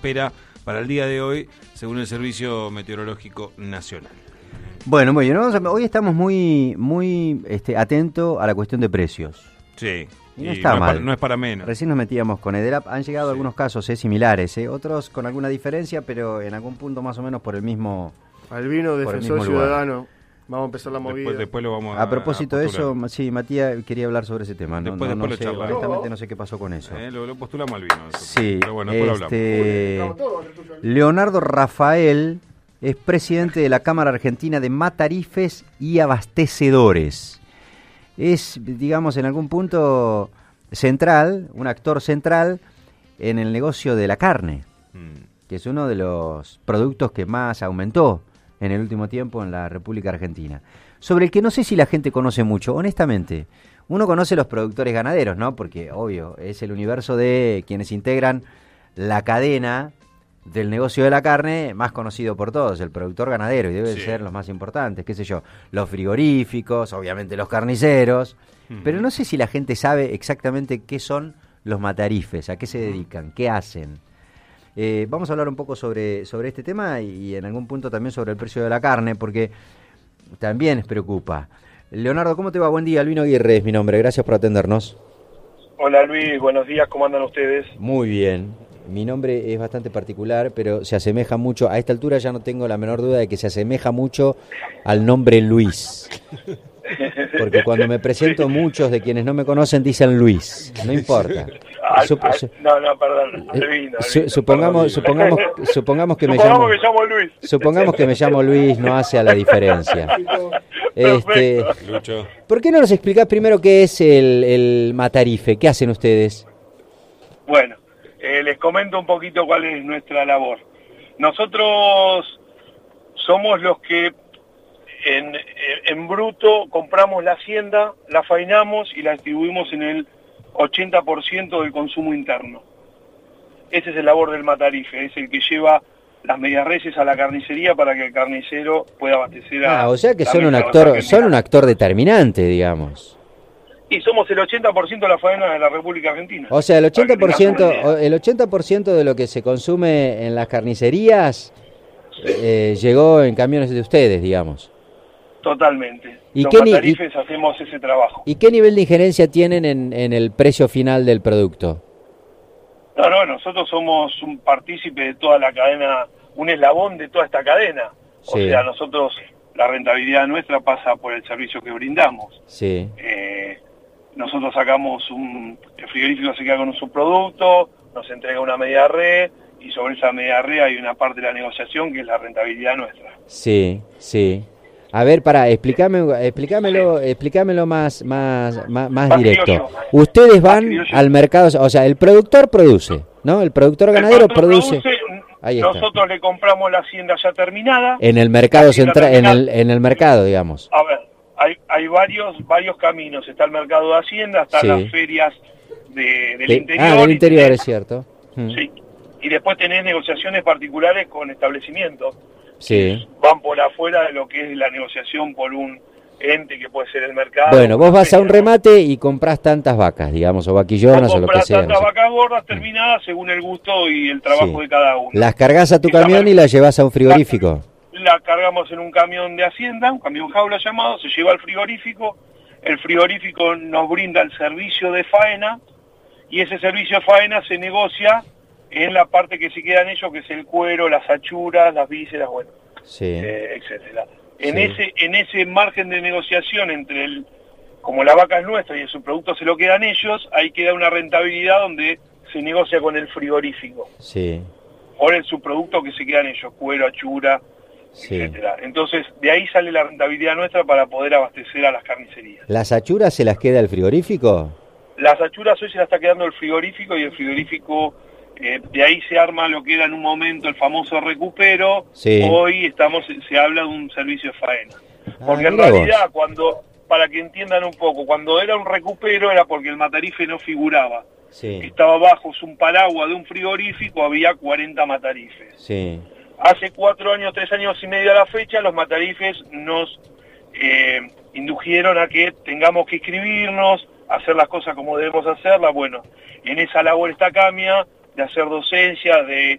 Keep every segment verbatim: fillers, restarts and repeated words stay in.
espera para el día de hoy, según el Servicio Meteorológico Nacional. Bueno, muy bien. Vamos a, hoy estamos muy, muy este, atentos a la cuestión de precios. Sí. Y no y está no mal. Es para, no es para menos. Recién nos metíamos con EDELAP. Han llegado sí. algunos casos eh, similares, eh, otros con alguna diferencia, pero en algún punto más o menos por el mismo Albino, Defensor Ciudadano. Vamos a empezar la movida. Después, después lo vamos a A propósito a de eso, sí, Matías quería hablar sobre ese tema. No, después, no, no después sé, lo honestamente no sé qué pasó con eso. Eh, lo, lo postulamos al vino. Sí, pero bueno, después este, lo hablamos. Leonardo Rafael es presidente de la Cámara Argentina de Matarifes y Abastecedores. Es, digamos, en algún punto central, un actor central en el negocio de la carne, mm. que es uno de los productos que más aumentó en el último tiempo en la República Argentina. Sobre el que no sé si la gente conoce mucho, honestamente. Uno conoce los productores ganaderos, ¿no? Porque, obvio, es el universo de quienes integran la cadena del negocio de la carne más conocido por todos, el productor ganadero, y deben sí. ser los más importantes, qué sé yo, los frigoríficos, obviamente los carniceros, uh-huh. pero no sé si la gente sabe exactamente qué son los matarifes, a qué se dedican, qué hacen. Eh, vamos a hablar un poco sobre, sobre este tema y, y en algún punto también sobre el precio de la carne, porque también les preocupa. Leonardo, ¿cómo te va? Buen día, Albino Aguirre es mi nombre, gracias por atendernos. Hola Luis, buenos días, ¿cómo andan ustedes? Muy bien, mi nombre es bastante particular, pero se asemeja mucho, a esta altura ya no tengo la menor duda de que se asemeja mucho al nombre Luis. Porque cuando me presento, muchos de quienes no me conocen dicen Luis, no importa. Al, Sup al, no, no, perdón, Albino, Su, supongamos, supongamos, supongamos que me supongamos llamo, que llamo Luis. Supongamos que me llamo Luis, no hace a la diferencia. Este, ¿Por qué no nos explicás primero qué es el, el matarife? ¿Qué hacen ustedes? Bueno, eh, les comento un poquito cuál es nuestra labor. Nosotros somos los que en, en bruto compramos la hacienda, la faenamos y la distribuimos en el ochenta por ciento del consumo interno. Ese es el labor del matarife, es el que lleva las medias reses a la carnicería para que el carnicero pueda abastecer a... Ah, o sea que son un actor, son un actor determinante, digamos. Y somos el ochenta por ciento de la faena de la República Argentina. O sea, el ochenta por ciento, el ochenta por ciento de lo que se consume en las carnicerías eh, llegó en camiones de ustedes, digamos. Totalmente. ¿Y Los qué matarifes y, hacemos ese trabajo. ¿Y qué nivel de injerencia tienen en, en el precio final del producto? No, no, nosotros somos un partícipe de toda la cadena, un eslabón de toda esta cadena. O sí. sea, nosotros, la rentabilidad nuestra pasa por el servicio que brindamos. Sí. Eh, nosotros sacamos un... El frigorífico se queda con un subproducto, nos entrega una media red, y sobre esa media red hay una parte de la negociación que es la rentabilidad nuestra. Sí, sí. A ver, pará, explícame, explícamelo, explícamelo más, más, más, más directo. Ustedes van al mercado, o sea, el productor produce, ¿no? El productor ganadero el produce. produce. Ahí está. Nosotros le compramos la hacienda ya terminada. En el mercado central, en el, en el mercado, digamos. A ver, hay, hay varios, varios caminos. Está el mercado de hacienda, están sí. las ferias de, del de, interior. Ah, del interior, tenés, es cierto. Sí. Y después tenés negociaciones particulares con establecimientos. Sí. Van por afuera de lo que es la negociación por un ente que puede ser el mercado. Bueno, vos vas a un remate y comprás tantas vacas, digamos, o vaquillonas o lo que sea. Comprás tantas no sé. vacas gordas terminadas según el gusto y el trabajo sí. de cada uno. Las cargas a tu Esa camión y las llevas a un frigorífico. La, la cargamos en un camión de hacienda, un camión jaula llamado, se lleva al frigorífico, el frigorífico nos brinda el servicio de faena y ese servicio de faena se negocia en la parte que se quedan ellos, que es el cuero, las achuras, las vísceras, bueno, sí. eh, etcétera. En sí. ese en ese margen de negociación entre el, como la vaca es nuestra y el subproducto se lo quedan ellos, ahí queda una rentabilidad donde se negocia con el frigorífico. Sí. Por el subproducto que se quedan ellos, cuero, achura, sí. etcétera. Entonces, de ahí sale la rentabilidad nuestra para poder abastecer a las carnicerías. ¿Las achuras se las queda el frigorífico? Las achuras hoy se las está quedando el frigorífico y el frigorífico... Eh, de ahí se arma lo que era en un momento el famoso recupero, sí. hoy estamos se habla de un servicio de faena. Porque ah, en realidad, vos. cuando para que entiendan un poco, cuando era un recupero era porque el matarife no figuraba. Sí. Estaba bajo un paraguas de un frigorífico, había cuarenta matarifes. Sí. Hace cuatro años, tres años y medio a la fecha, los matarifes nos eh, indujeron a que tengamos que inscribirnos, hacer las cosas como debemos hacerlas. Bueno, en esa labor está Camia, de hacer docencia, de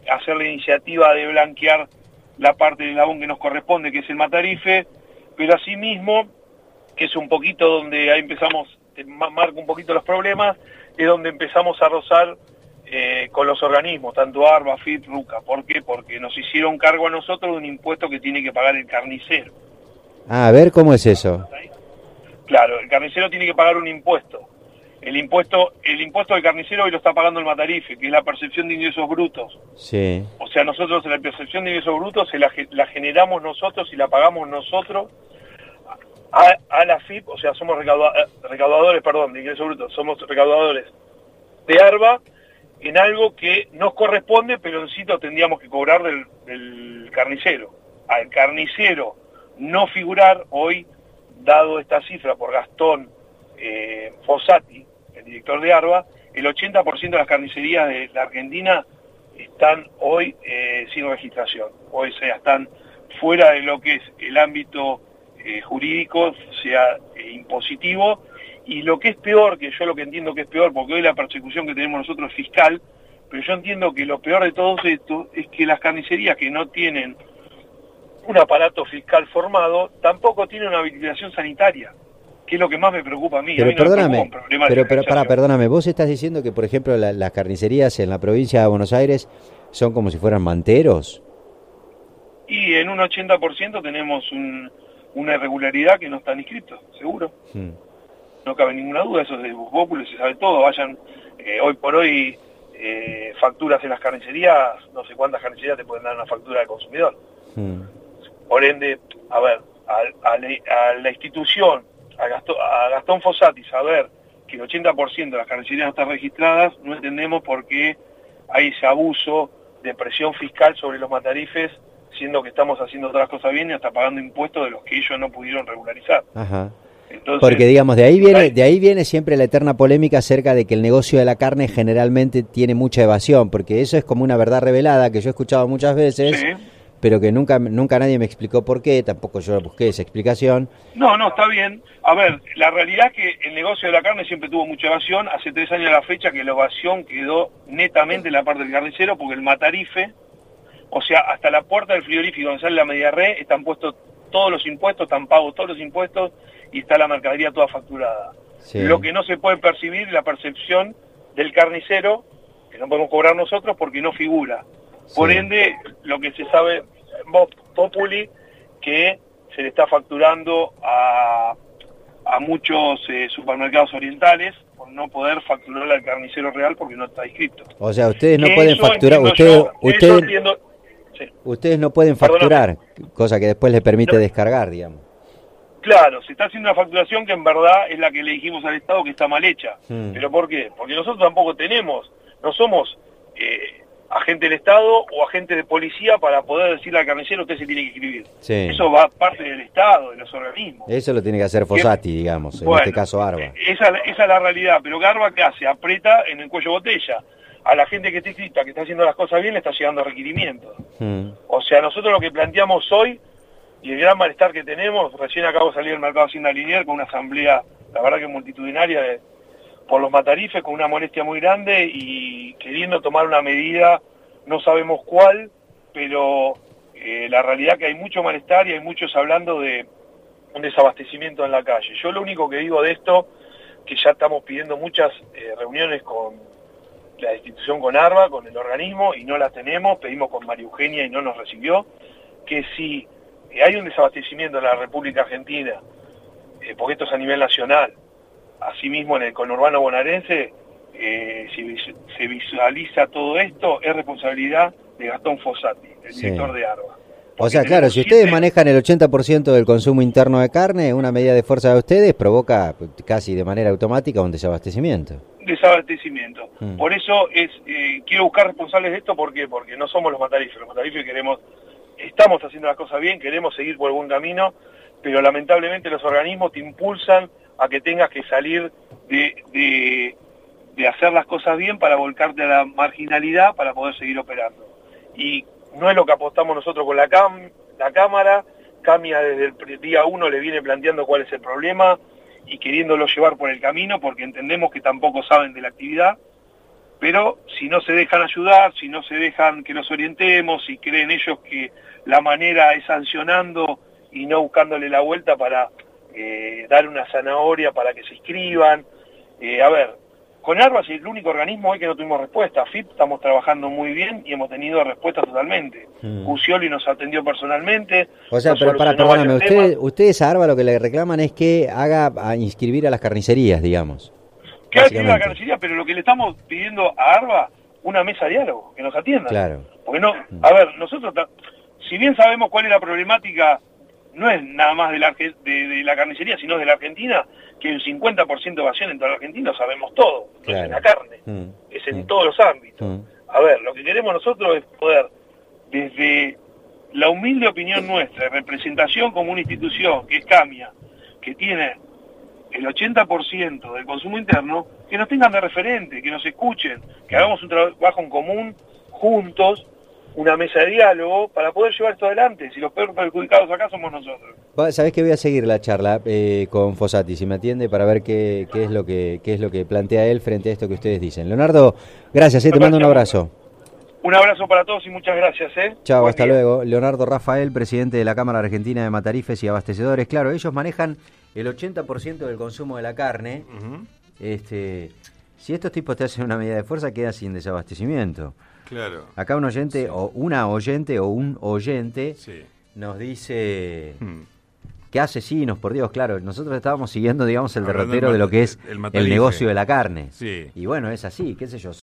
hacer la iniciativa de blanquear la parte del eslabón que nos corresponde, que es el Matarife, pero asimismo, que es un poquito donde ahí empezamos, marca un poquito los problemas, es donde empezamos a rozar eh, con los organismos, tanto ARBA, F I P, RUCA. ¿Por qué? Porque nos hicieron cargo a nosotros de un impuesto que tiene que pagar el carnicero. Ah, a ver, ¿cómo es eso? Claro, el carnicero tiene que pagar un impuesto. El impuesto el impuesto del carnicero hoy lo está pagando el Matarife, que es la percepción de ingresos brutos. Sí. O sea, nosotros la percepción de ingresos brutos se la, la generamos nosotros y la pagamos nosotros a, a la F I P, o sea, somos recauda, recaudadores, perdón, de ingresos brutos, somos recaudadores de ARBA en algo que nos corresponde, pero en sí lo tendríamos que cobrar del, del carnicero. Al carnicero no figurar hoy, dado esta cifra por Gastón eh, Fossati, el director de ARBA, el ochenta por ciento de las carnicerías de la Argentina están hoy eh, sin registración, o sea, están fuera de lo que es el ámbito eh, jurídico, sea eh, impositivo, y lo que es peor, que yo lo que entiendo que es peor, porque hoy la persecución que tenemos nosotros es fiscal, pero yo entiendo que lo peor de todo esto es que las carnicerías que no tienen un aparato fiscal formado, tampoco tienen una habilitación sanitaria, que es lo que más me preocupa a mí. Pero a mí no perdóname, me preocupa un pero, pero pará, perdóname, vos estás diciendo que, por ejemplo, la, las carnicerías en la provincia de Buenos Aires son como si fueran manteros. Y en un ochenta por ciento tenemos un, una irregularidad que no están inscritos, seguro. Hmm. No cabe ninguna duda, eso es de Vox Populi, se sabe todo. Vayan, eh, hoy por hoy, eh, facturas en las carnicerías, no sé cuántas carnicerías te pueden dar una factura de consumidor. Hmm. Por ende, a ver, a, a, a la institución, a Gastón, a Gastón Fossati, saber que el ochenta por ciento de las carnicerías no están registradas, no entendemos por qué hay ese abuso de presión fiscal sobre los matarifes, siendo que estamos haciendo otras cosas bien y hasta pagando impuestos de los que ellos no pudieron regularizar. Ajá. Entonces, porque digamos, de ahí viene, de ahí viene siempre la eterna polémica acerca de que el negocio de la carne generalmente tiene mucha evasión, porque eso es como una verdad revelada que yo he escuchado muchas veces, sí, pero que nunca nunca nadie me explicó por qué, tampoco yo busqué esa explicación. No, no, está bien. A ver, la realidad es que el negocio de la carne siempre tuvo mucha evasión. Hace tres años a la fecha que la evasión quedó netamente en la parte del carnicero, porque el matarife, o sea, hasta la puerta del frigorífico donde sale la media red, están puestos todos los impuestos, están pagos todos los impuestos y está la mercadería toda facturada. Sí. Lo que no se puede percibir es la percepción del carnicero, que no podemos cobrar nosotros porque no figura. Por sí. ende, lo que se sabe, Vox Populi, que se le está facturando a, a muchos eh, supermercados orientales por no poder facturarle al carnicero real porque no está inscrito. O sea, ustedes no pueden facturar, ustedes, ustedes, entiendo, sí. ustedes no pueden facturar, Perdóname. cosa que después les permite no. descargar, digamos. Claro, se está haciendo una facturación que en verdad es la que le dijimos al Estado que está mal hecha. Hmm. ¿Pero por qué? Porque nosotros tampoco tenemos, no somos eh, agente del Estado o agente de policía para poder decirle al carnicero usted se tiene que inscribir. Sí. Eso va parte del Estado, de los organismos. Eso lo tiene que hacer Fossati, que, digamos, en bueno, este caso ARBA. Esa, esa es la realidad, pero ARBA ¿qué hace? Aprieta en el cuello botella. A la gente que está inscrita, que está haciendo las cosas bien, le está llegando requerimientos. Hmm. O sea, nosotros lo que planteamos hoy, y el gran malestar que tenemos, recién acabo de salir del mercado Hacienda Liniers con una asamblea, la verdad que multitudinaria, de, por los matarifes, con una molestia muy grande y queriendo tomar una medida, no sabemos cuál, pero eh, la realidad que hay mucho malestar y hay muchos hablando de un desabastecimiento en la calle. Yo lo único que digo de esto, que ya estamos pidiendo muchas eh, reuniones con la institución, con ARBA, con el organismo, y no las tenemos, pedimos con María Eugenia y no nos recibió, que si hay un desabastecimiento en la República Argentina, eh, porque esto es a nivel nacional, asimismo en el conurbano bonaerense, eh, si se visualiza todo esto, es responsabilidad de Gastón Fossati, el sí. director de ARBA. O sea, claro, si ustedes siete... manejan el ochenta por ciento del consumo interno de carne, una medida de fuerza de ustedes provoca casi de manera automática un desabastecimiento. Desabastecimiento. Mm. Por eso es eh, quiero buscar responsables de esto, ¿por qué? Porque no somos los matarifes, los matarifes queremos... Estamos haciendo las cosas bien, queremos seguir por el buen camino, pero lamentablemente los organismos te impulsan a que tengas que salir de, de, de hacer las cosas bien para volcarte a la marginalidad para poder seguir operando. Y no es lo que apostamos nosotros con la, cam, la Cámara. Camia desde el día uno le viene planteando cuál es el problema y queriéndolo llevar por el camino porque entendemos que tampoco saben de la actividad. pero si no se dejan ayudar, si no se dejan que los orientemos, si creen ellos que la manera es sancionando y no buscándole la vuelta para eh, dar una zanahoria para que se inscriban. Eh, a ver, con ARBA es el único organismo hoy que no tuvimos respuesta. A F I P estamos trabajando muy bien y hemos tenido respuestas totalmente. Mm. Cusioli nos atendió personalmente. O sea, pero para, perdóname, usted, ustedes a ARBA lo que le reclaman es que haga a inscribir a las carnicerías, digamos. Que haga inscribir a la carnicería, pero lo que le estamos pidiendo a ARBA, una mesa de diálogo, que nos atiendan. Claro. Porque no, a ver, nosotros, si bien sabemos cuál es la problemática, no es nada más de la, de, de la carnicería, sino de la Argentina, que hay un cincuenta por ciento de evasión en toda la Argentina, lo sabemos todo, no claro. es en la carne, mm. es en mm. todos los ámbitos. Mm. A ver, lo que queremos nosotros es poder, desde la humilde opinión nuestra, representación como una institución, que es CAMIA, que tiene el ochenta por ciento del consumo interno, que nos tengan de referente, que nos escuchen, que hagamos un trabajo en común, juntos, una mesa de diálogo para poder llevar esto adelante. Si los peores perjudicados acá somos nosotros. Sabés que voy a seguir la charla eh, con Fossati, si me atiende, para ver qué, qué es lo que qué es lo que plantea él frente a esto que ustedes dicen. Leonardo, gracias, eh, te mando un abrazo. Un abrazo para todos y muchas gracias. Eh. Chao, Buen hasta día. Luego. Leonardo Rafael, presidente de la Cámara Argentina de Matarifes y Abastecedores. Claro, ellos manejan el ochenta por ciento del consumo de la carne. Uh-huh. este, si estos tipos te hacen una medida de fuerza, quedas sin desabastecimiento. Claro. Acá un oyente, sí. o una oyente, o un oyente, sí. nos dice... Hmm. Qué asesinos, por Dios, claro. Nosotros estábamos siguiendo, digamos, el derrotero de lo que es el, el negocio de la carne. Sí. Y bueno, es así, qué sé yo.